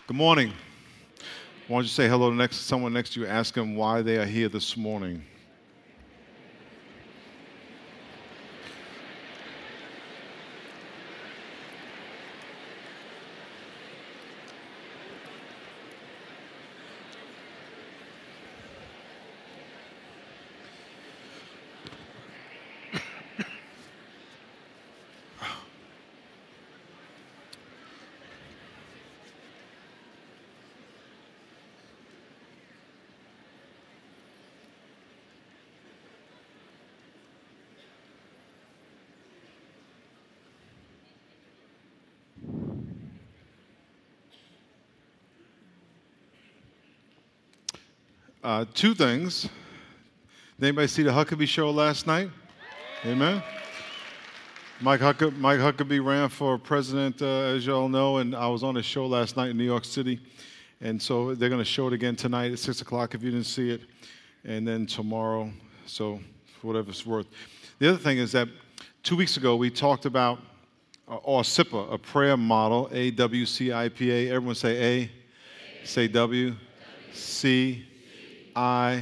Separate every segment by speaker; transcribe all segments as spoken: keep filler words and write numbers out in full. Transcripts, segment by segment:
Speaker 1: Good morning. Why don't you say hello to next, someone next to you, ask them why they are here this morning. Uh, two things. Did anybody see the Huckabee show last night? Amen. Mike, Huckabee, Mike Huckabee ran for president, uh, as you all know, and I was on his show last night in New York City. And so they're going to show it again tonight at six o'clock if you didn't see it, and then tomorrow, so for whatever it's worth. The other thing is that two weeks ago we talked about, uh, or SIPA, a prayer model, A W C I P A. Everyone say A. A. Say W. W. C. I.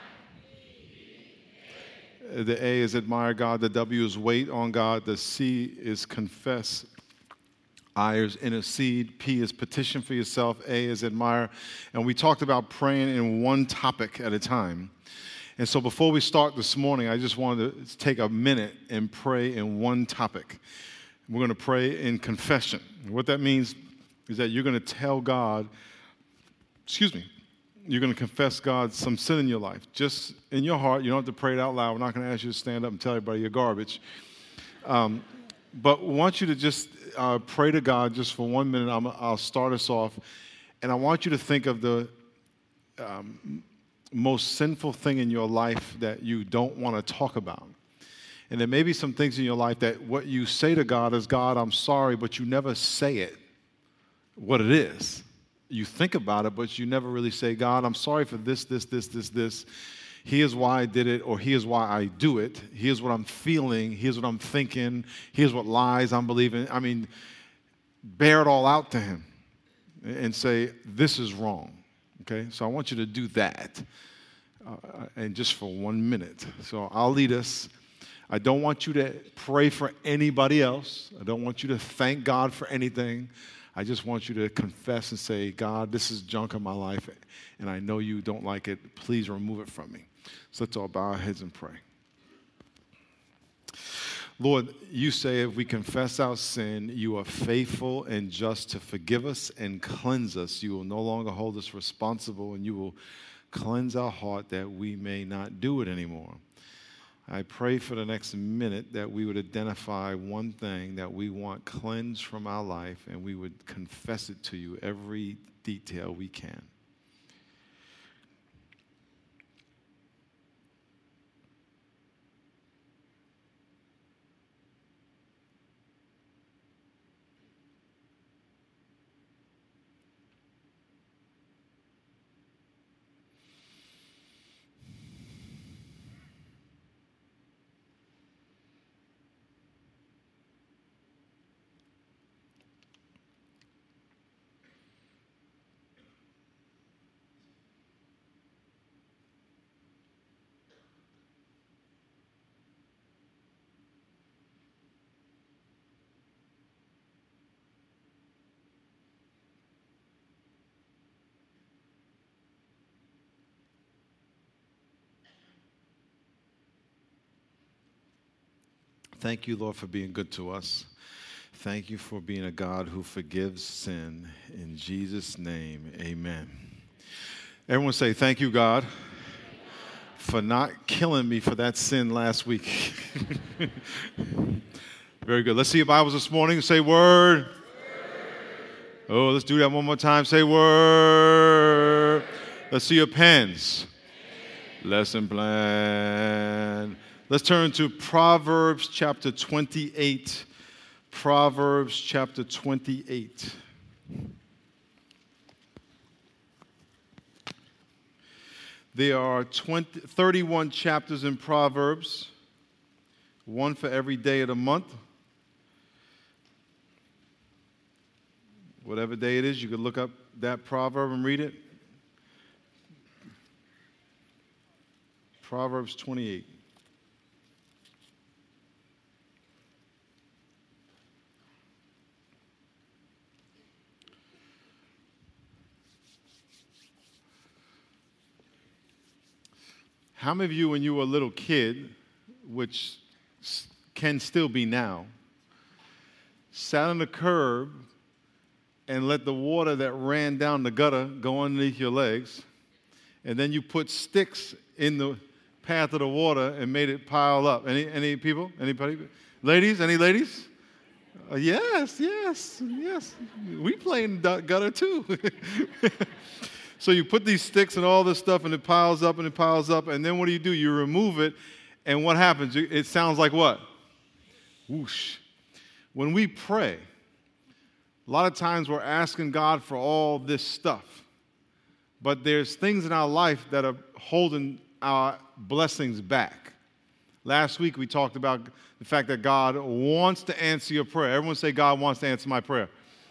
Speaker 1: The A is admire God. The W is wait on God. The C is confess. I is intercede. P is petition for yourself. A is admire. And we talked about praying in one topic at a time. And so before we start this morning, I just wanted to take a minute and pray in one topic. We're going to pray in confession. What that means is that you're going to tell God, excuse me, you're going to confess God some sin in your life. Just in your heart. You don't have to pray it out loud. We're not going to ask you to stand up and tell everybody you're garbage. Um, but I want you to just uh, pray to God just for one minute. I'm, I'll start us off. And I want you to think of the um, most sinful thing in your life that you don't want to talk about. And there may be some things in your life that what you say to God is, God, I'm sorry, but you never say it, what it is. You think about it, but you never really say, God, I'm sorry for this, this, this, this, this. Here's why I did it, or here's why I do it. Here's what I'm feeling. Here's what I'm thinking. Here's what lies I'm believing. I mean, bear it all out to him and say, this is wrong. Okay? So I want you to do that, uh, and just for one minute. So I'll lead us. I don't want you to pray for anybody else. I don't want you to thank God for anything. I just want you to confess and say, God, this is junk in my life, and I know you don't like it. Please remove it from me. So let's all bow our heads and pray. Lord, you say if we confess our sin, you are faithful and just to forgive us and cleanse us. You will no longer hold us responsible, and you will cleanse our heart that we may not do it anymore. I pray for the next minute that we would identify one thing that we want cleansed from our life, and we would confess it to you every detail we can. Thank you, Lord, for being good to us. Thank you for being a God who forgives sin. In Jesus' name, amen. Everyone say, thank you, God, for not killing me for that sin last week. Very good. Let's see your Bibles this morning. Say word. Word. Oh, let's do that one more time. Say word. Let's see your pens. Lesson plan. Let's turn to Proverbs chapter twenty-eight. Proverbs chapter twenty-eight. There are twenty, thirty-one chapters in Proverbs, one for every day of the month. Whatever day it is, you could look up that proverb and read it. Proverbs twenty-eight. How many of you, when you were a little kid, which can still be now, sat on the curb and let the water that ran down the gutter go underneath your legs, and then you put sticks in the path of the water and made it pile up? Any any people? Anybody? Ladies? Any ladies? Uh, yes, yes, yes. We play in the gutter too. So you put these sticks and all this stuff, and it piles up and it piles up, and then what do you do? You remove it, and what happens? It sounds like what? Whoosh. When we pray, a lot of times we're asking God for all this stuff, but there's things in our life that are holding our blessings back. Last week we talked about the fact that God wants to answer your prayer. Everyone say, God wants to answer my prayer.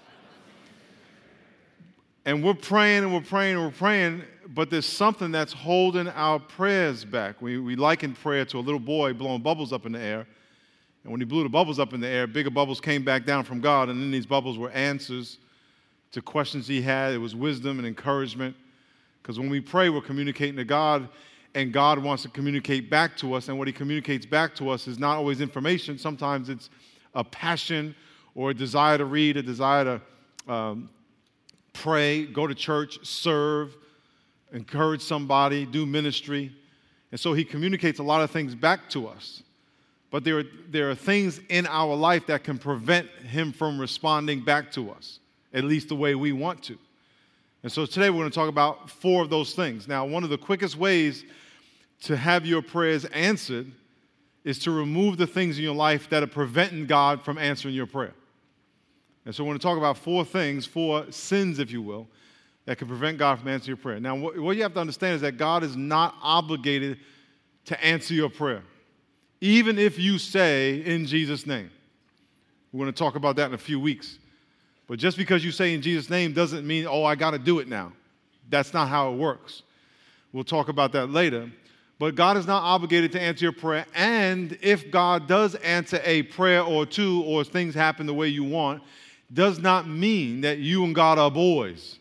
Speaker 1: And we're praying and we're praying and we're praying, but there's something that's holding our prayers back. We, we liken prayer to a little boy blowing bubbles up in the air. And when he blew the bubbles up in the air, bigger bubbles came back down from God, and then these bubbles were answers to questions he had. It was wisdom and encouragement. Because when we pray, we're communicating to God, and God wants to communicate back to us, and what he communicates back to us is not always information. Sometimes it's a passion or a desire to read, a desire to um, pray, go to church, serve, encourage somebody, do ministry. And so he communicates a lot of things back to us. But there are, there are things in our life that can prevent him from responding back to us, at least the way we want to. And so today we're going to talk about four of those things. Now, one of the quickest ways to have your prayers answered is to remove the things in your life that are preventing God from answering your prayer. And so we're going to talk about four things, four sins, if you will, that can prevent God from answering your prayer. Now, what, what you have to understand is that God is not obligated to answer your prayer, even if you say, in Jesus' name. We're going to talk about that in a few weeks. But just because you say in Jesus' name doesn't mean, oh, I got to do it now. That's not how it works. We'll talk about that later. But God is not obligated to answer your prayer. And if God does answer a prayer or two, or things happen the way you want, does not mean that you and God are boys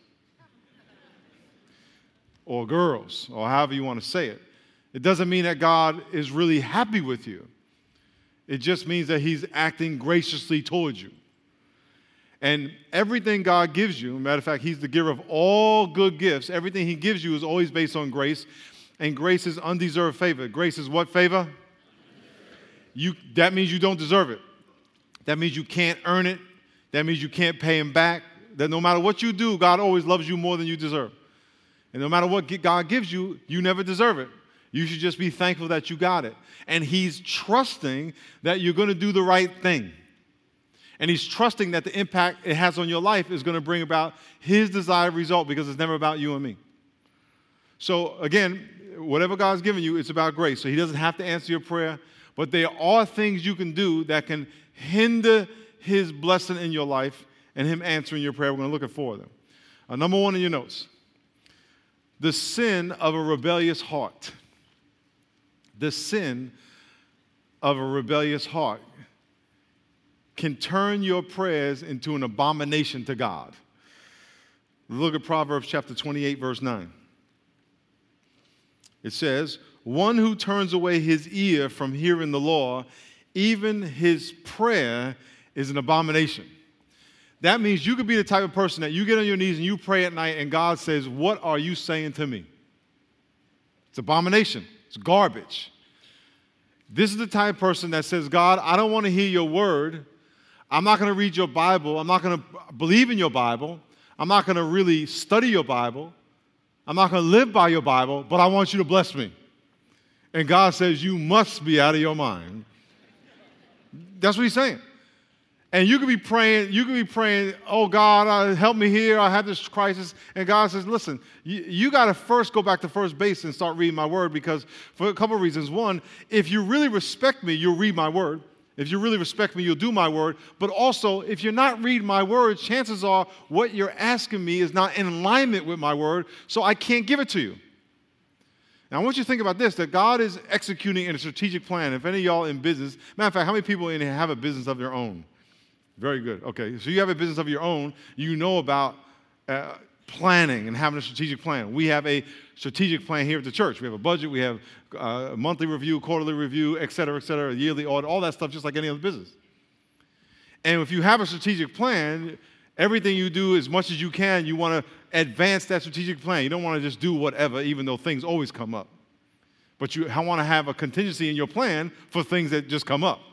Speaker 1: or girls, or however you want to say it. It doesn't mean that God is really happy with you. It just means that he's acting graciously towards you. And everything God gives you, matter of fact, he's the giver of all good gifts. Everything he gives you is always based on grace. And grace is undeserved favor. Grace is what favor? You, that means you don't deserve it. That means you can't earn it. That means you can't pay him back. That no matter what you do, God always loves you more than you deserve. And no matter what God gives you, you never deserve it. You should just be thankful that you got it. And he's trusting that you're going to do the right thing. And he's trusting that the impact it has on your life is going to bring about his desired result, because it's never about you and me. So again, whatever God's given you, it's about grace. So he doesn't have to answer your prayer, but there are things you can do that can hinder his blessing in your life and him answering your prayer. We're going to look at four of them. Uh, number one in your notes, the sin of a rebellious heart. The sin of a rebellious heart can turn your prayers into an abomination to God. Look at Proverbs chapter twenty-eight, verse nine. It says, one who turns away his ear from hearing the law, even his prayer is an abomination. That means you could be the type of person that you get on your knees and you pray at night and God says, what are you saying to me? It's abomination. It's garbage. This is the type of person that says, God, I don't want to hear your word. I'm not going to read your Bible. I'm not going to believe in your Bible. I'm not going to really study your Bible. I'm not going to live by your Bible, but I want you to bless me. And God says, you must be out of your mind. That's what he's saying. And you could be praying, you could be praying, oh God, uh, help me here, I have this crisis. And God says, listen, you, you got to first go back to first base and start reading my word, because for a couple of reasons. One, if you really respect me, you'll read my word. If you really respect me, you'll do my word. But also, if you're not reading my word, chances are what you're asking me is not in alignment with my word, so I can't give it to you. Now, I want you to think about this, that God is executing in a strategic plan. If any of y'all in business, matter of fact, how many people in here have a business of their own? Very good. Okay, so you have a business of your own. You know about uh, planning and having a strategic plan. We have a strategic plan here at the church. We have a budget. We have uh, a monthly review, quarterly review, et cetera, et cetera, a yearly audit, all that stuff, just like any other business. And if you have a strategic plan, everything you do as much as you can, you want to advance that strategic plan. You don't want to just do whatever, even though things always come up. But you want to have a contingency in your plan for things that just come up.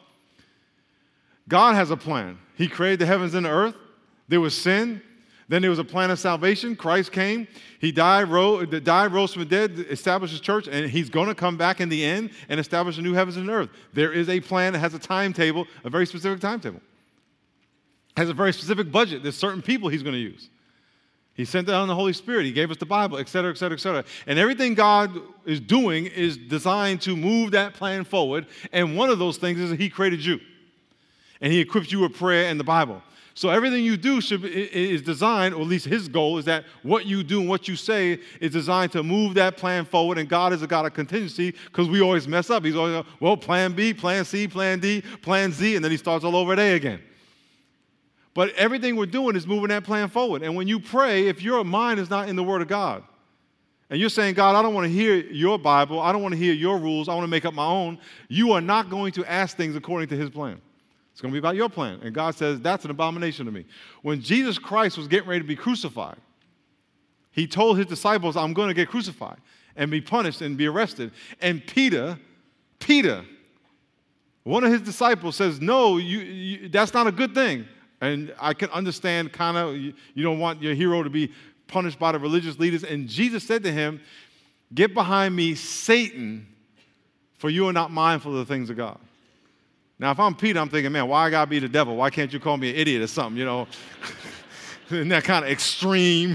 Speaker 1: God has a plan. He created the heavens and the earth. There was sin. Then there was a plan of salvation. Christ came. He died, rose, died, rose from the dead, established his church, and he's going to come back in the end and establish a new heavens and earth. There is a plan that has a timetable, a very specific timetable. Has a very specific budget. There's certain people he's going to use. He sent down the Holy Spirit. He gave us the Bible, et cetera, et cetera, et cetera. And everything God is doing is designed to move that plan forward. And one of those things is that he created you. And he equipped you with prayer and the Bible. So everything you do should, is designed, or at least his goal is that what you do and what you say is designed to move that plan forward. And God is a God of contingency because we always mess up. He's always, well, plan B, plan C, plan D, plan Z, and then he starts all over at A again. But everything we're doing is moving that plan forward. And when you pray, if your mind is not in the Word of God, and you're saying, God, I don't want to hear your Bible, I don't want to hear your rules, I want to make up my own, you are not going to ask things according to his plan. It's going to be about your plan. And God says, that's an abomination to me. When Jesus Christ was getting ready to be crucified, he told his disciples, I'm going to get crucified and be punished and be arrested. And Peter, Peter, one of his disciples says, no, you, you, that's not a good thing. And I can understand kind of, you, you don't want your hero to be punished by the religious leaders. And Jesus said to him, get behind me, Satan, for you are not mindful of the things of God. Now, if I'm Peter, I'm thinking, man, why I got to be the devil? Why can't you call me an idiot or something, you know? Isn't that kind of extreme?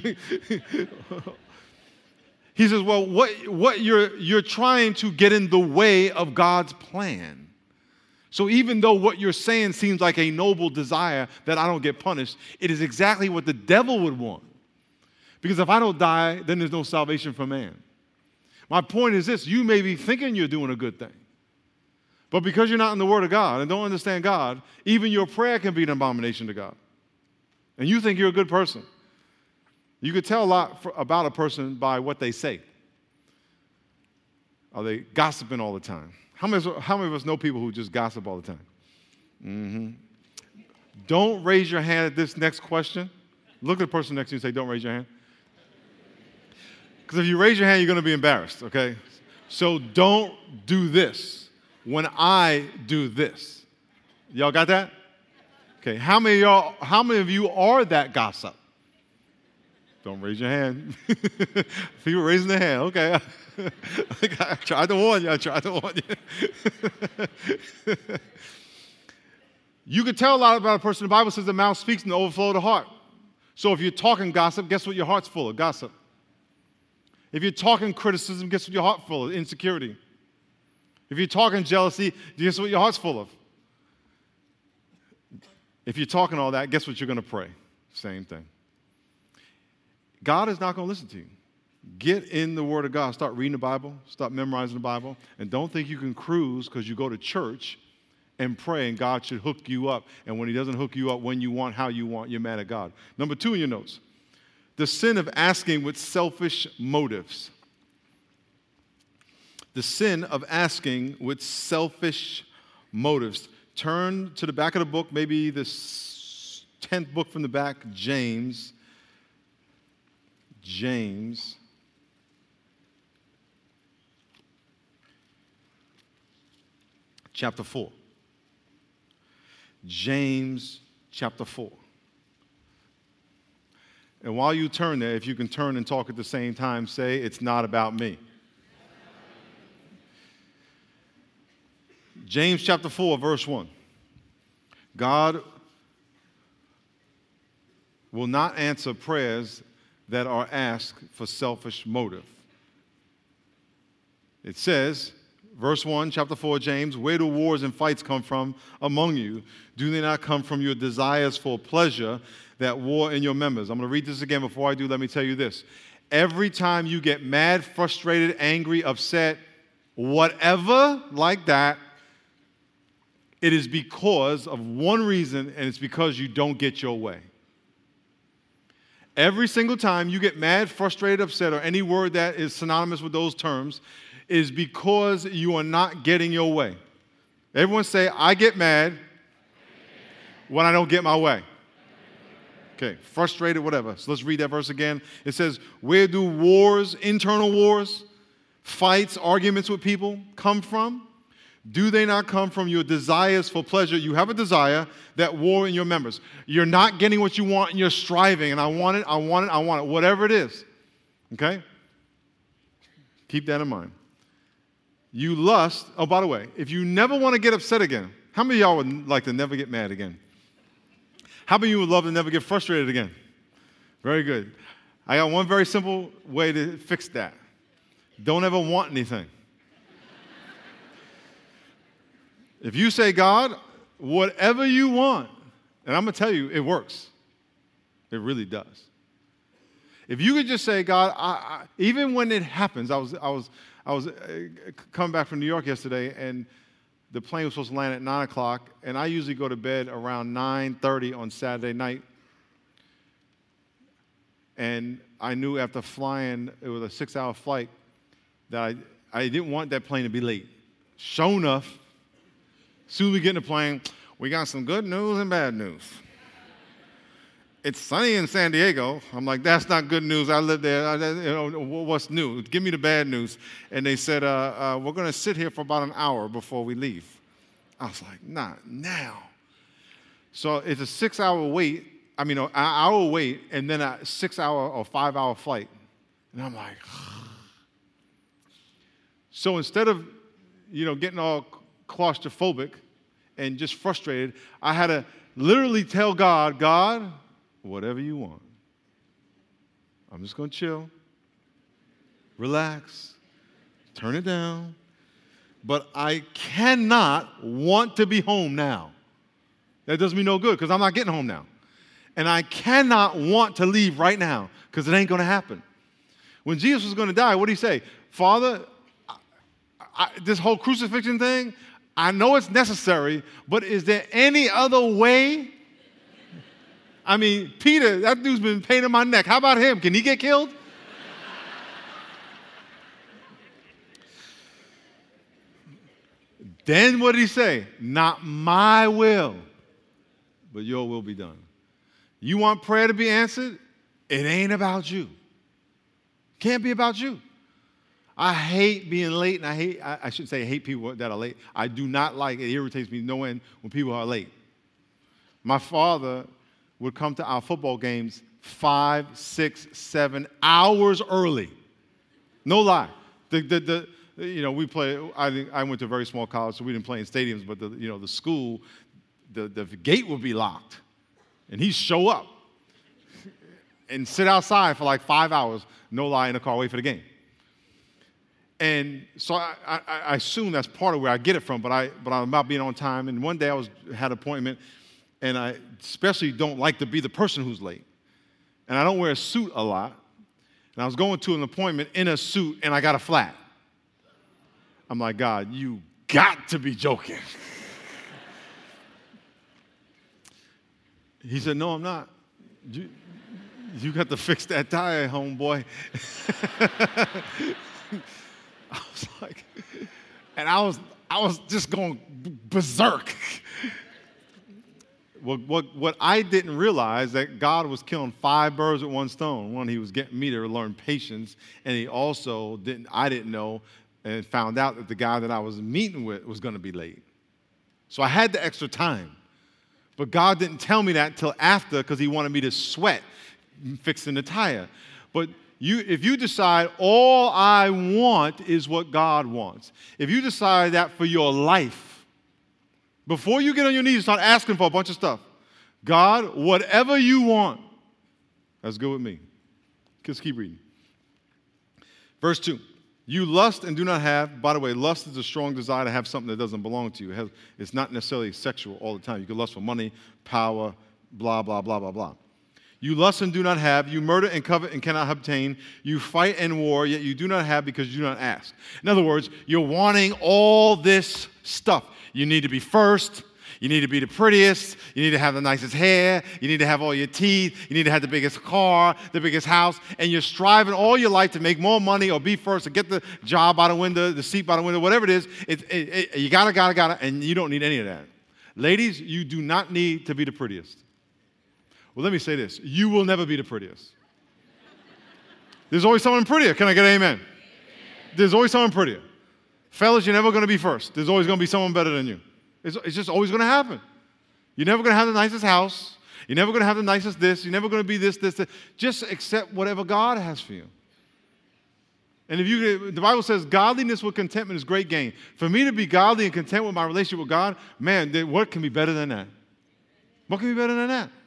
Speaker 1: He says, well, what, what you're, you're trying to get in the way of God's plan. So even though what you're saying seems like a noble desire that I don't get punished, it is exactly what the devil would want. Because if I don't die, then there's no salvation for man. My point is this, you may be thinking you're doing a good thing. But because you're not in the Word of God and don't understand God, even your prayer can be an abomination to God. And you think you're a good person. You could tell a lot for, about a person by what they say. Are they gossiping all the time? How many, how many of us know people who just gossip all the time? Mm-hmm. Don't raise your hand at this next question. Look at the person next to you and say, don't raise your hand. Because if you raise your hand, you're going to be embarrassed, okay? So don't do this when I do this. Y'all got that? Okay, how many of y'all, how many of you are that gossip? Don't raise your hand. People raising their hand, okay. I tried to warn you, I tried to warn you. You can tell a lot about a person. The Bible says the mouth speaks and the overflow of the heart. So if you're talking gossip, guess what your heart's full of? Gossip. If you're talking criticism, guess what your heart's full of? Insecurity. If you're talking jealousy, guess what your heart's full of? If you're talking all that, guess what you're going to pray? Same thing. God is not going to listen to you. Get in the Word of God. Start reading the Bible. Start memorizing the Bible. And don't think you can cruise because you go to church and pray and God should hook you up. And when he doesn't hook you up when you want, how you want, you're mad at God. Number two in your notes, the sin of asking with selfish motives. The sin of asking with selfish motives. Turn to the back of the book, maybe the tenth book from the back, James. James. Chapter four. James chapter four. And while you turn there, if you can turn and talk at the same time, say, it's not about me. James chapter four, verse one. God will not answer prayers that are asked for selfish motive. It says, Verse one, chapter four, James, where do wars and fights come from among you? Do they not come from your desires for pleasure that war in your members? I'm going to read this again. Before I do, let me tell you this. Every time you get mad, frustrated, angry, upset, whatever like that, it is because of one reason, and it's because you don't get your way. Every single time you get mad, frustrated, upset, or any word that is synonymous with those terms, is because you are not getting your way. Everyone say, I get mad when I don't get my way. Okay, frustrated, whatever. So let's read that verse again. It says, where do wars, internal wars, fights, arguments with people come from? Do they not come from your desires for pleasure? You have a desire that war in your members. You're not getting what you want and you're striving, and I want it, I want it, I want it, whatever it is. Okay? Keep that in mind. You lust, oh, by the way, if you never want to get upset again, how many of y'all would like to never get mad again? How many of you would love to never get frustrated again? Very good. I got one very simple way to fix that. Don't ever want anything. If you say, God, whatever you want, and I'm going to tell you, it works. It really does. If you could just say, God, I, I, even when it happens, I was, I was, I was uh, coming back from New York yesterday, and the plane was supposed to land at nine o'clock, and I usually go to bed around nine thirty on Saturday night. And I knew after flying, it was a six-hour flight, that I, I didn't want that plane to be late. Sure enough, as soon as we get in the plane, we got some good news and bad news. It's sunny in San Diego. I'm like, that's not good news. I live there. I, you know, what's new? Give me the bad news. And they said, uh, uh, we're going to sit here for about an hour before we leave. I was like, not now. So it's a six-hour wait. I mean, an hour wait, and then a six-hour or five-hour flight. And I'm like, so instead of, you know, getting all claustrophobic and just frustrated, I had to literally tell God, God, whatever you want. I'm just going to chill, relax, turn it down. But I cannot want to be home now. That does me no good because I'm not getting home now. And I cannot want to leave right now because it ain't going to happen. When Jesus was going to die, what did he say? Father, I, I, this whole crucifixion thing, I know it's necessary, but is there any other way? I mean, Peter, that dude's been pain in my neck. How about him? Can he get killed? Then what did he say? Not my will, but your will be done. You want prayer to be answered? It ain't about you. Can't be about you. I hate being late, and I hate, I, I shouldn't say I hate people that are late. I do not like, it irritates me no end when people are late. My father would come to our football games five, six, seven hours early. No lie. The, the, the, you know, we play, I, I went to a very small college, so we didn't play in stadiums, but the, you know, the school, the, the gate would be locked. And he'd show up and sit outside for like five hours, no lie, in the car, wait for the game. And so I, I, I assume that's part of where I get it from, but, I, but I'm about being on time. And one day I was had an appointment, and I especially don't like to be the person who's late. And I don't wear a suit a lot. And I was going to an appointment in a suit, and I got a flat. I'm like, God, you got to be joking. He said, no, I'm not. You, you got to fix that tire, homeboy. I was like, and I was, I was just going berserk. What, what, what I didn't realize that God was killing five birds with one stone. One, he was getting me to learn patience, and he also didn't. I didn't know and found out that the guy that I was meeting with was going to be late. So I had the extra time. But God didn't tell me that until after because he wanted me to sweat fixing the tire. But you, if you decide all I want is what God wants, if you decide that for your life, before you get on your knees and start asking for a bunch of stuff, God, whatever you want, that's good with me. Just keep reading. Verse two. You lust and do not have. By the way, lust is a strong desire to have something that doesn't belong to you. It has, it's not necessarily sexual all the time. You can lust for money, power, blah, blah, blah, blah, blah. You lust and do not have. You murder and covet and cannot obtain. You fight and war, yet you do not have because you do not ask. In other words, you're wanting all this stuff. You need to be first. You need to be the prettiest. You need to have the nicest hair. You need to have all your teeth. You need to have the biggest car, the biggest house. And you're striving all your life to make more money or be first or get the job by the window, the seat by the window, whatever it is. It, it, it, you gotta, gotta, gotta, and you don't need any of that. Ladies, you do not need to be the prettiest. Well, let me say this. You will never be the prettiest. There's always someone prettier. Can I get an amen? There's always someone prettier. Fellas, you're never going to be first. There's always going to be someone better than you. It's, it's just always going to happen. You're never going to have the nicest house. You're never going to have the nicest this. You're never going to be this, this, this. Just accept whatever God has for you. And if you, the Bible says godliness with contentment is great gain. For me to be godly and content with my relationship with God, man, what can be better than that? What can be better than that?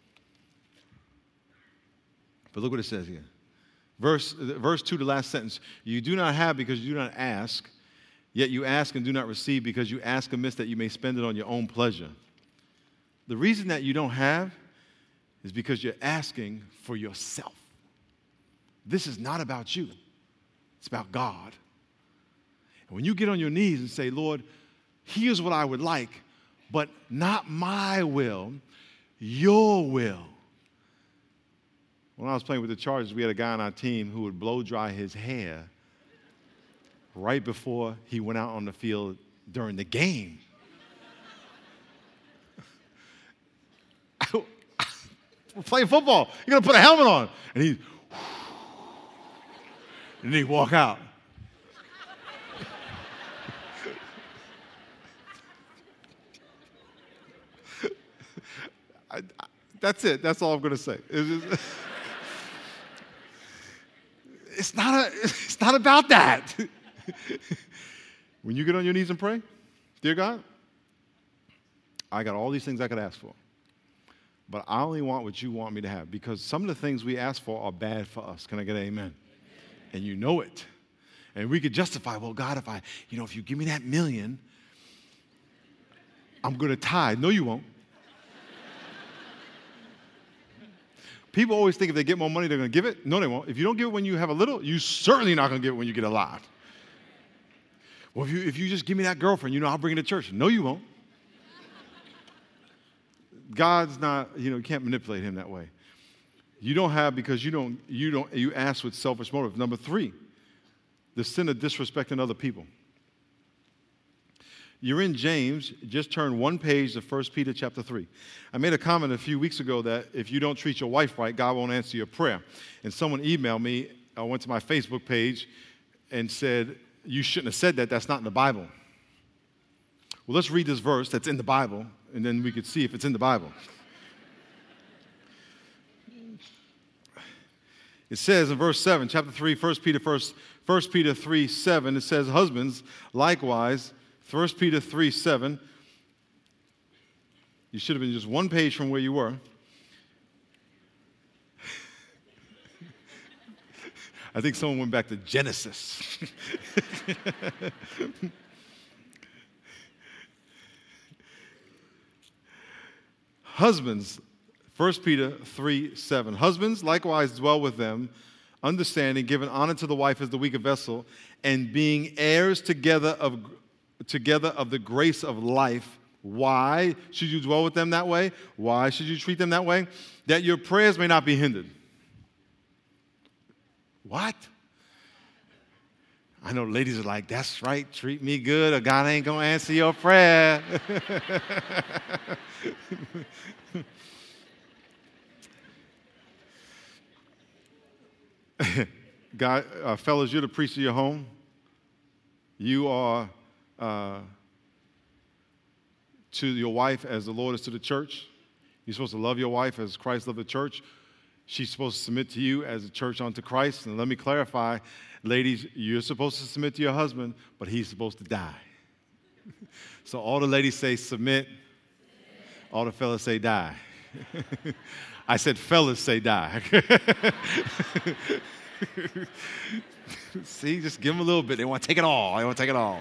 Speaker 1: But look what it says here. Verse, verse two, the last sentence. You do not have because you do not ask, yet you ask and do not receive because you ask amiss that you may spend it on your own pleasure. The reason that you don't have is because you're asking for yourself. This is not about you. It's about God. And when you get on your knees and say, Lord, here's what I would like, but not my will, your will. When I was playing with the Chargers, we had a guy on our team who would blow dry his hair right before he went out on the field during the game. We're playing football. You're going to put a helmet on. And he, and then he'd walk out. I, I, that's it. That's all I'm going to say. It's just, It's not, a, it's not about that. When you get on your knees and pray, dear God, I got all these things I could ask for, but I only want what you want me to have, because some of the things we ask for are bad for us. Can I get an amen? Amen. And you know it. And we could justify, well, God, if I, you know, if you give me that million, I'm going to tithe. No, you won't. People always think if they get more money, they're going to give it. No, they won't. If you don't give it when you have a little, you're certainly not going to give it when you get a lot. Well, if you, if you just give me that girlfriend, you know, I'll bring it to church. No, you won't. God's not, you know, you can't manipulate him that way. You don't have because you don't, you don't, you ask with selfish motive. Number three, the sin of disrespecting other people. You're in James, just turn one page to First Peter chapter three. I made a comment a few weeks ago that if you don't treat your wife right, God won't answer your prayer. And someone emailed me, I went to my Facebook page and said, you shouldn't have said that, that's not in the Bible. Well, let's read this verse that's in the Bible, and then we could see if it's in the Bible. It says in verse seven, chapter three, First Peter, First Peter three, seven, it says, husbands, likewise, First Peter three, seven. You should have been just one page from where you were. I think someone went back to Genesis. Husbands, First Peter three, seven. Husbands, likewise, dwell with them, understanding, giving honor to the wife as the weaker vessel, and being heirs together of together of the grace of life. Why should you dwell with them that way? Why should you treat them that way? That your prayers may not be hindered. What? I know ladies are like, that's right, treat me good or God ain't going to answer your prayer. God, uh, fellas, you're the priest of your home. You are uh, to your wife as the Lord is to the church. You're supposed to love your wife as Christ loved the church. She's supposed to submit to you as a church unto Christ. And let me clarify, ladies, you're supposed to submit to your husband, but he's supposed to die. So all the ladies say submit. All the fellas say die. I said fellas say die. See, just give them a little bit. They want to take it all. They want to take it all.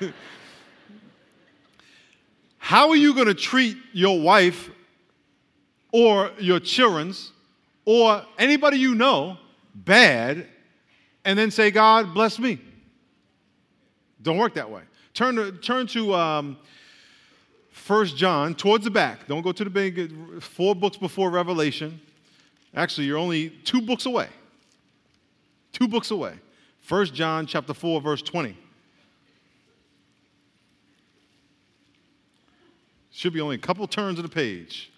Speaker 1: How are you going to treat your wife or your children's or anybody you know bad and then say, God, bless me? Don't work that way. Turn to, turn to um, First John, towards the back. Don't go to the big, four books before Revelation. Actually, you're only two books away. Two books away. First John chapter four, verse twenty. Should be only a couple turns of the page.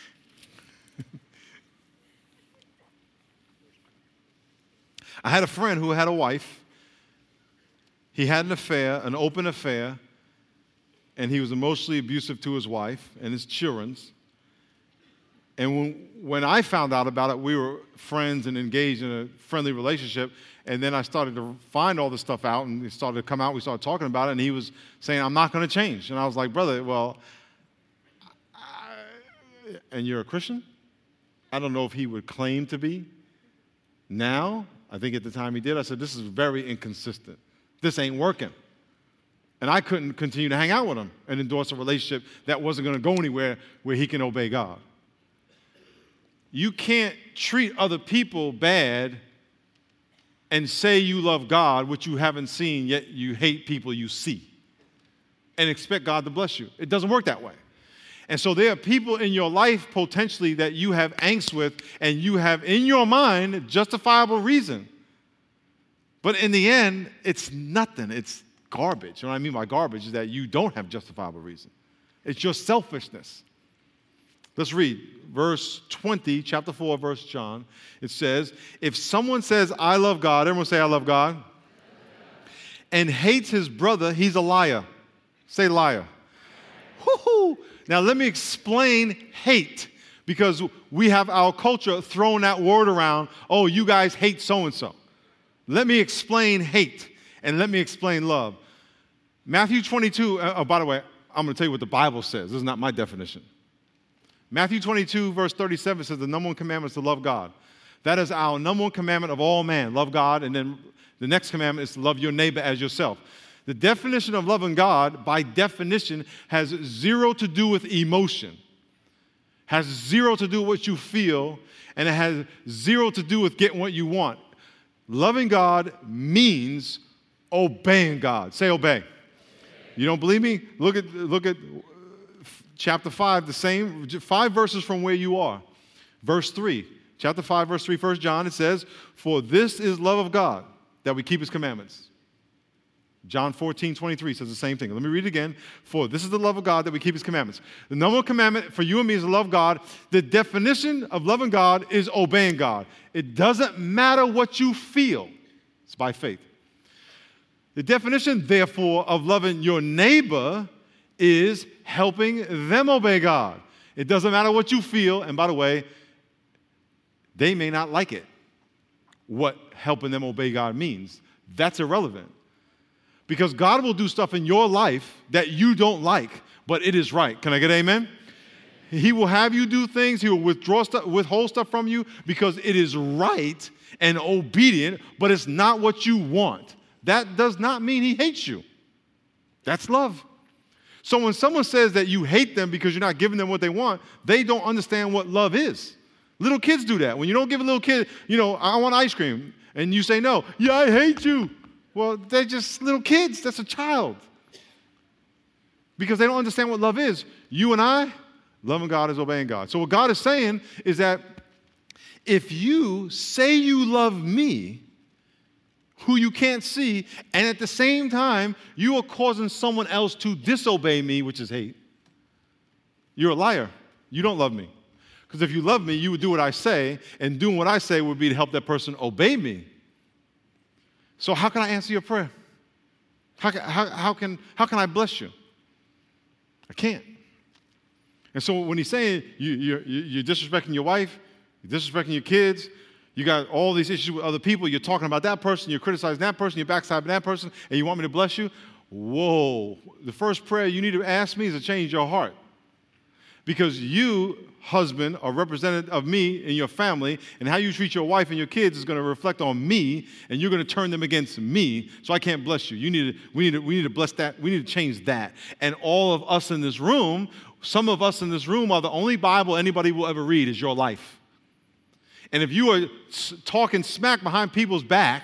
Speaker 1: I had a friend who had a wife. He had an affair, an open affair, and he was emotionally abusive to his wife and his children's. And when, when I found out about it, we were friends and engaged in a friendly relationship. And then I started to find all this stuff out, and it started to come out. We started talking about it, and he was saying, I'm not going to change. And I was like, brother, well, I, and you're a Christian? I don't know if he would claim to be. Now, I think at the time he did, I said, this is very inconsistent. This ain't working. And I couldn't continue to hang out with him and endorse a relationship that wasn't going to go anywhere where he can obey God. You can't treat other people bad and say you love God, which you haven't seen, yet you hate people you see, and expect God to bless you. It doesn't work that way. And so there are people in your life potentially that you have angst with, and you have in your mind justifiable reason. But in the end, it's nothing. It's garbage. And what I mean by garbage is that you don't have justifiable reason. It's your selfishness. Let's read verse twenty, chapter four, verse John. It says, if someone says, I love God, everyone say, I love God, and hates his brother, he's a liar. Say liar. Woo-hoo. Now let me explain hate, because we have our culture throwing that word around, oh, you guys hate so-and-so. Let me explain hate, and let me explain love. Matthew twenty-two, uh, oh, by the way, I'm going to tell you what the Bible says. This is not my definition. Matthew twenty-two, verse thirty-seven says the number one commandment is to love God. That is our number one commandment of all man, love God, and then the next commandment is to love your neighbor as yourself. The definition of loving God, by definition, has zero to do with emotion, has zero to do with what you feel, and it has zero to do with getting what you want. Loving God means obeying God. Say obey. You don't believe me? Look at, look at chapter five, the same, five verses from where you are. Verse three, chapter five, verse three, First John, it says, for this is love of God, that we keep his commandments. John fourteen, twenty-three says the same thing. Let me read it again. For this is the love of God, that we keep his commandments. The number one commandment for you and me is to love God. The definition of loving God is obeying God. It doesn't matter what you feel. It's by faith. The definition, therefore, of loving your neighbor is helping them obey God. It doesn't matter what you feel. And by the way, they may not like it, what helping them obey God means. That's irrelevant. Because God will do stuff in your life that you don't like, but it is right. Can I get amen? He will have you do things. He will withdraw stuff, withhold stuff from you because it is right and obedient, but it's not what you want. That does not mean he hates you. That's love. So when someone says that you hate them because you're not giving them what they want, they don't understand what love is. Little kids do that. When you don't give a little kid, you know, I want ice cream, and you say no, yeah, I hate you. Well, they're just little kids. That's a child. Because they don't understand what love is. You and I, loving God is obeying God. So what God is saying is that if you say you love me, who you can't see, and at the same time, you are causing someone else to disobey me, which is hate, you're a liar. You don't love me. Because if you love me, you would do what I say, and doing what I say would be to help that person obey me. So how can I answer your prayer? How can, how, how can, how can I bless you? I can't. And so when he's saying you, you're, you're disrespecting your wife, you're disrespecting your kids, you got all these issues with other people, you're talking about that person, you're criticizing that person, you're backstabbing that person, and you want me to bless you? Whoa. The first prayer you need to ask me is to change your heart. Because you, husband, are representative of me and your family, and how you treat your wife and your kids is going to reflect on me, and you're going to turn them against me, so I can't bless you. You need to, we, need to, we need to bless that. We need to change that. And all of us in this room, some of us in this room are the only Bible anybody will ever read is your life. And if you are talking smack behind people's back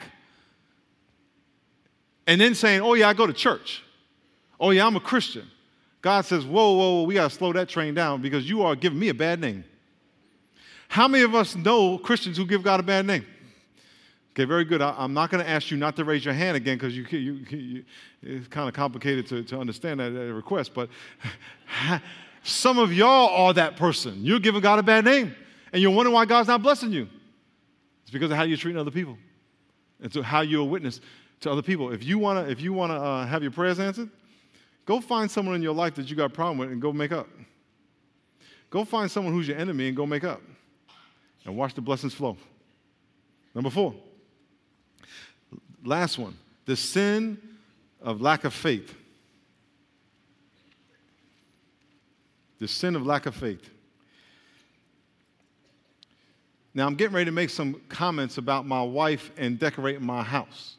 Speaker 1: and then saying, oh, yeah, I go to church. Oh, yeah, I'm a Christian. God says, whoa, whoa, whoa, we got to slow that train down because you are giving me a bad name. How many of us know Christians who give God a bad name? Okay, very good. I, I'm not going to ask you not to raise your hand again because you, you, you, it's kind of complicated to, to understand that, that request. But some of y'all are that person. You're giving God a bad name, and you're wondering why God's not blessing you. It's because of how you're treating other people and so how you're a witness to other people. If you want to if you want to uh, have your prayers answered, go find someone in your life that you got a problem with and go make up. Go find someone who's your enemy and go make up. And watch the blessings flow. Number four. Last one. The sin of lack of faith. The sin of lack of faith. Now, I'm getting ready to make some comments about my wife and decorating my house.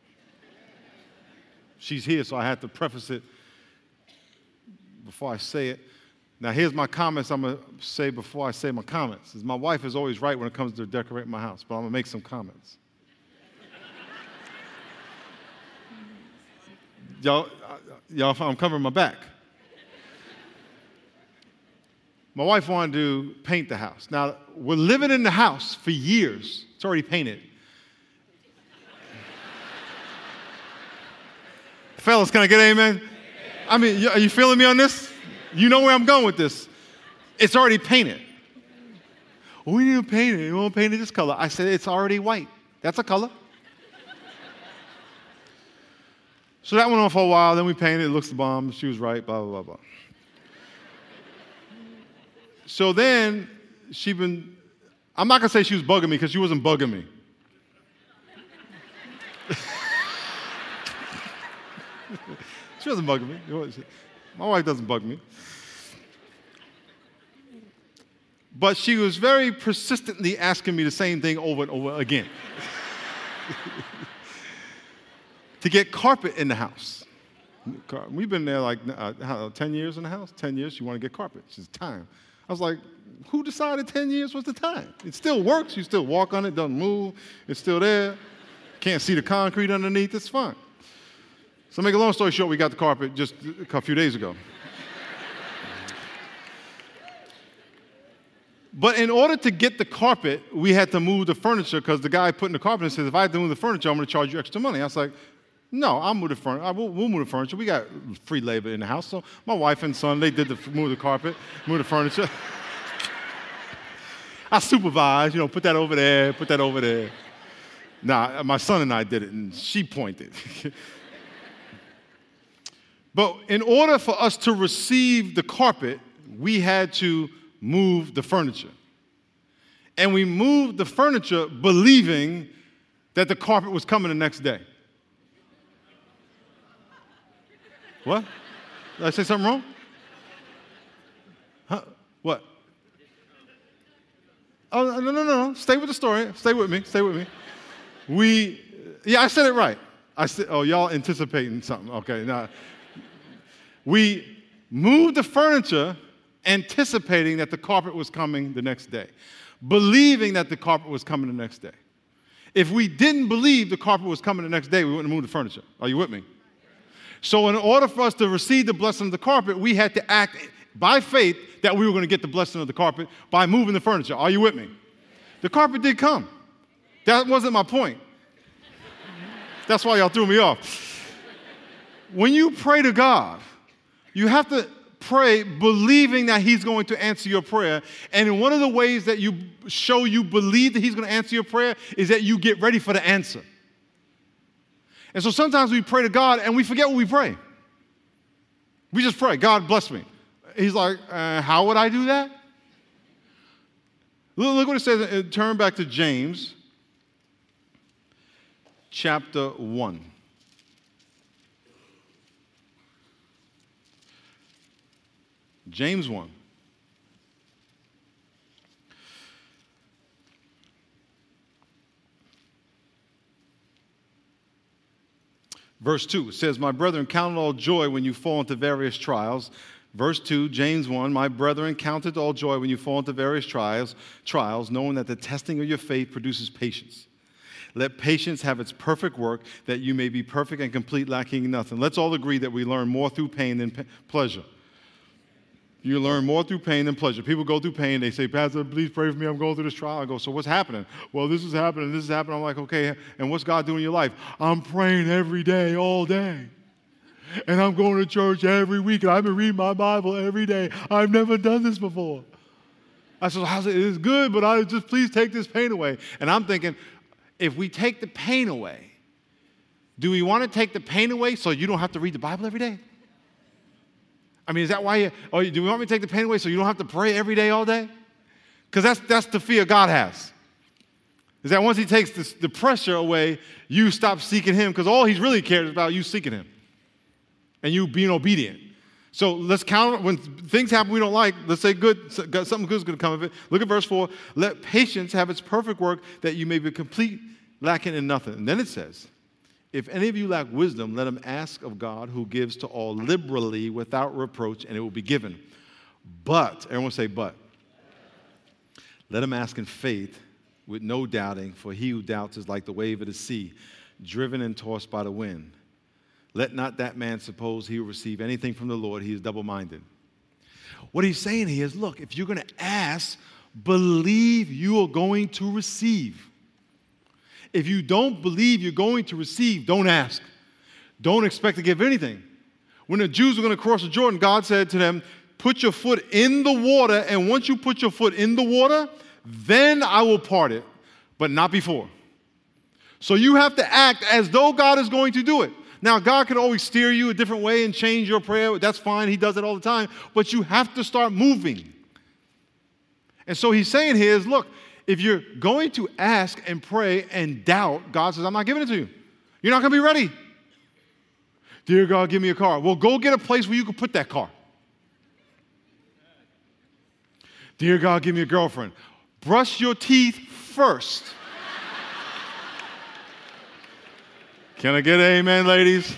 Speaker 1: She's here, so I have to preface it before I say it. Now, here's my comments I'm going to say before I say my comments. My wife is always right when it comes to decorating my house, but I'm going to make some comments. y'all, y'all, I'm covering my back. My wife wanted to paint the house. Now, we're living in the house for years. It's already painted. Fellas, can I get an amen? I mean, are you feeling me on this? You know where I'm going with this. It's already painted. Well, we need to paint it. We want to paint it this color. I said, it's already white. That's a color. So that went on for a while. Then we painted it. It looks the bomb. She was right, blah, blah, blah, blah. So then she been, I'm not going to say she was bugging me because she wasn't bugging me. She wasn't bugging me. My wife doesn't bug me. But she was very persistently asking me the same thing over and over again. To get carpet in the house. We've been there like uh, ten years in the house. ten years, she wanted to get carpet. She said, time. I was like, who decided ten years was the time? It still works. You still walk on it, doesn't move. It's still there. Can't see the concrete underneath. It's fine. So make a long story short, we got the carpet just a few days ago. But in order to get the carpet, we had to move the furniture because the guy putting the carpet in says, if I have to move the furniture, I'm going to charge you extra money. I was like, no, I'll move the furniture. We'll, we'll move the furniture. We got free labor in the house. So my wife and son, they did the move the carpet, move the furniture. I supervised, you know, put that over there, put that over there. Nah, my son and I did it, and she pointed. But in order for us to receive the carpet, we had to move the furniture. And we moved the furniture believing that the carpet was coming the next day. What? Did I say something wrong? Huh? What? Oh, no, no, no, no. Stay with the story. Stay with me. Stay with me. We, yeah, I said it right. I said, oh, y'all anticipating something. Okay, now. We moved the furniture anticipating that the carpet was coming the next day, believing that the carpet was coming the next day. If we didn't believe the carpet was coming the next day, we wouldn't move the furniture. Are you with me? So in order for us to receive the blessing of the carpet, we had to act by faith that we were going to get the blessing of the carpet by moving the furniture. Are you with me? The carpet did come. That wasn't my point. That's why y'all threw me off. When you pray to God, you have to pray believing that he's going to answer your prayer. And one of the ways that you show you believe that he's going to answer your prayer is that you get ready for the answer. And so sometimes we pray to God and we forget what we pray. We just pray, God bless me. He's like, uh, how would I do that? Look, look what it says. Turn back to James chapter one. James one. Verse two says, my brethren, count it all joy when you fall into various trials. Verse two, James one, my brethren, count it all joy when you fall into various trials, trials, knowing that the testing of your faith produces patience. Let patience have its perfect work, that you may be perfect and complete, lacking nothing. Let's all agree that we learn more through pain than p- pleasure. You learn more through pain than pleasure. People go through pain. They say, Pastor, please pray for me. I'm going through this trial. I go, so what's happening? Well, this is happening. This is happening. I'm like, okay, and what's God doing in your life? I'm praying every day, all day. And I'm going to church every week. And I've been reading my Bible every day. I've never done this before. I said, how's it? It's good, but I just please take this pain away. And I'm thinking, if we take the pain away, do we want to take the pain away so you don't have to read the Bible every day? I mean, is that why you, or do we want me to take the pain away so you don't have to pray every day, all day? Because that's, that's the fear God has. Is that once he takes this, the pressure away, you stop seeking him, because all he's really cares about you seeking him and you being obedient. So let's count, when things happen we don't like, let's say good, something good is going to come of it. Look at verse four. Let patience have its perfect work, that you may be complete, lacking in nothing. And then it says, if any of you lack wisdom, let him ask of God, who gives to all liberally without reproach, and it will be given. But, everyone say but. Let him ask in faith with no doubting, for he who doubts is like the wave of the sea, driven and tossed by the wind. Let not that man suppose he will receive anything from the Lord. He is double-minded. What he's saying here is, look, if you're going to ask, believe you are going to receive. If you don't believe you're going to receive, don't ask. Don't expect to give anything. When the Jews were going to cross the Jordan, God said to them, put your foot in the water, and once you put your foot in the water, then I will part it, but not before. So you have to act as though God is going to do it. Now, God can always steer you a different way and change your prayer. That's fine. He does it all the time. But you have to start moving. And so he's saying here is, look, if you're going to ask and pray and doubt, God says, I'm not giving it to you. You're not going to be ready. Dear God, give me a car. Well, go get a place where you can put that car. Dear God, give me a girlfriend. Brush your teeth first. Can I get an amen, ladies?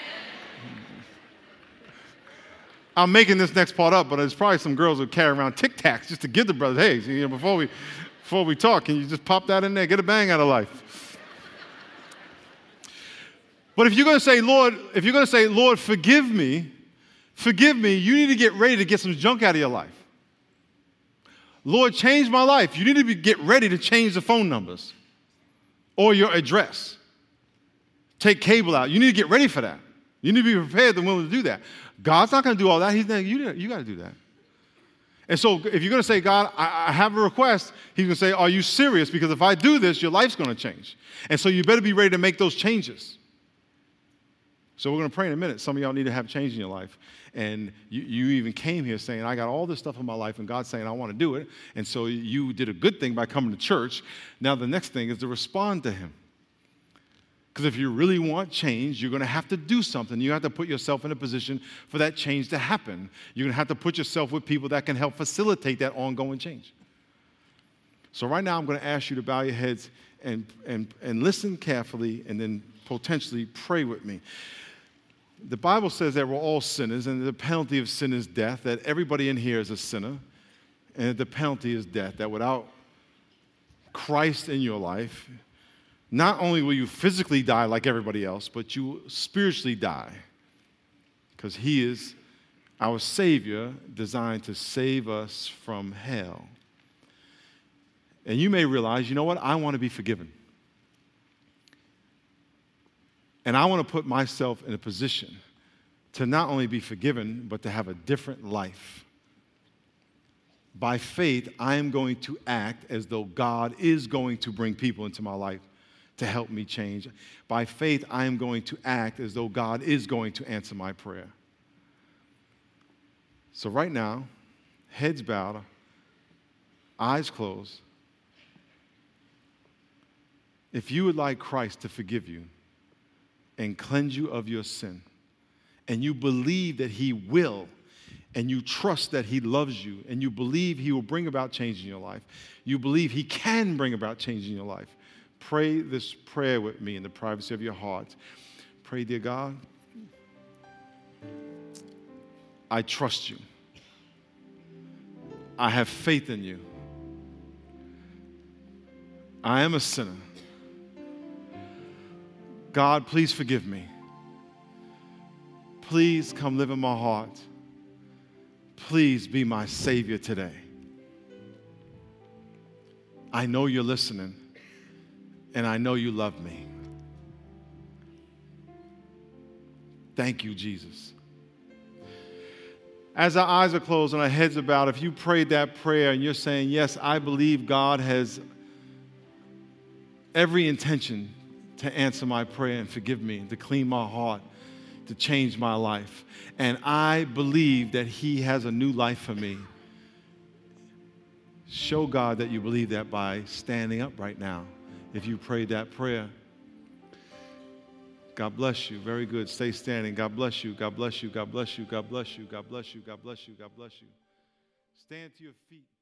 Speaker 1: I'm making this next part up, but there's probably some girls who carry around Tic Tacs just to give the brothers, hey, you know, before we before we talk, can you just pop that in there, get a bang out of life? But if you're going to say, Lord, if you're going to say, Lord, forgive me, forgive me, you need to get ready to get some junk out of your life. Lord, change my life. You need to be, get ready to change the phone numbers or your address. Take cable out. You need to get ready for that. You need to be prepared and willing to do that. God's not going to do all that. He's not, you, you got to do that. And so if you're going to say, God, I, I have a request, he's going to say, are you serious? Because if I do this, your life's going to change. And so you better be ready to make those changes. So we're going to pray in a minute. Some of y'all need to have change in your life. And you, you even came here saying, I got all this stuff in my life, and God's saying, I want to do it. And so you did a good thing by coming to church. Now the next thing is to respond to him. Because if you really want change, you're going to have to do something. You have to put yourself in a position for that change to happen. You're going to have to put yourself with people that can help facilitate that ongoing change. So right now I'm going to ask you to bow your heads and, and, and listen carefully, and then potentially pray with me. The Bible says that we're all sinners, and the penalty of sin is death, that everybody in here is a sinner, and the penalty is death, that without Christ in your life, not only will you physically die like everybody else, but you will spiritually die, because he is our Savior, designed to save us from hell. And you may realize, you know what? I want to be forgiven. And I want to put myself in a position to not only be forgiven, but to have a different life. By faith, I am going to act as though God is going to bring people into my life to help me change. By faith, I am going to act as though God is going to answer my prayer. So right now, heads bowed, eyes closed. If you would like Christ to forgive you and cleanse you of your sin, and you believe that he will, and you trust that he loves you, and you believe he will bring about change in your life, you believe he can bring about change in your life, pray this prayer with me in the privacy of your heart. Pray, dear God, I trust you. I have faith in you. I am a sinner. God, please forgive me. Please come live in my heart. Please be my Savior today. I know you're listening, and I know you love me. Thank you, Jesus. As our eyes are closed and our heads are bowed, if you prayed that prayer and you're saying, yes, I believe God has every intention to answer my prayer and forgive me, to clean my heart, to change my life. And I believe that He has a new life for me. Show God that you believe that by standing up right now if you prayed that prayer. God bless you. Very good. Stay standing. God bless you. God bless you. God bless you. God bless you. God bless you. God bless you. God bless you. Stand to your feet.